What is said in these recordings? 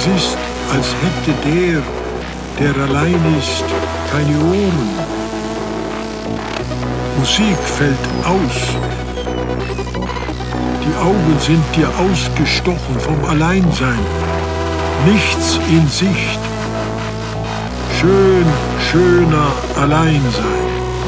ist, als hätte der allein ist, keine Ohren. Musik fällt aus. Die Augen sind dir ausgestochen vom Alleinsein. Nichts in Sicht. Schön, schöner Alleinsein.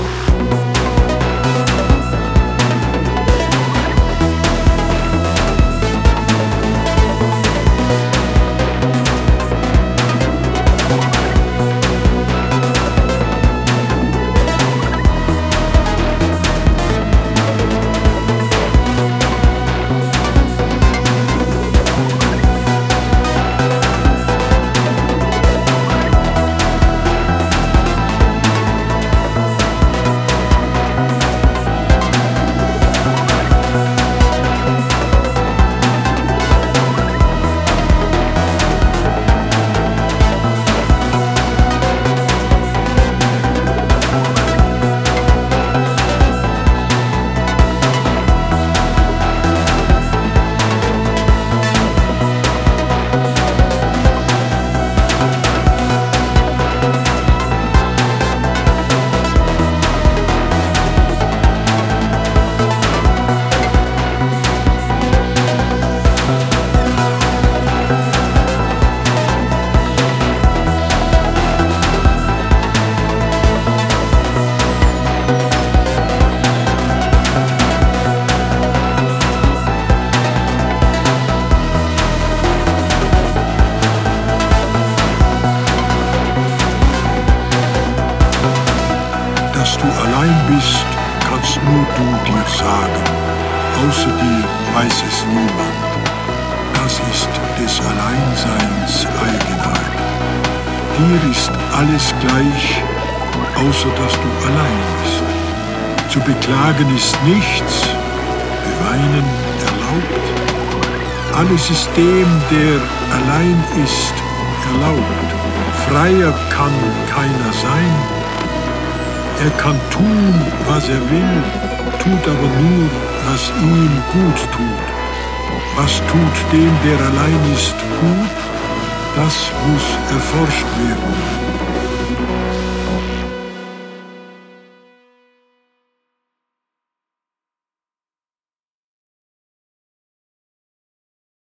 Dass du allein bist, kannst nur du dir sagen. Außer dir weiß es niemand. Das ist des Alleinseins Eigenheit. Dir ist alles gleich, außer dass du allein bist. Zu beklagen ist nichts, beweinen erlaubt. Alles ist dem, der allein ist, erlaubt. Freier kann keiner sein. Er kann tun, was er will, tut aber nur, was ihm gut tut. Was tut dem, der allein ist, gut? Das muss erforscht werden.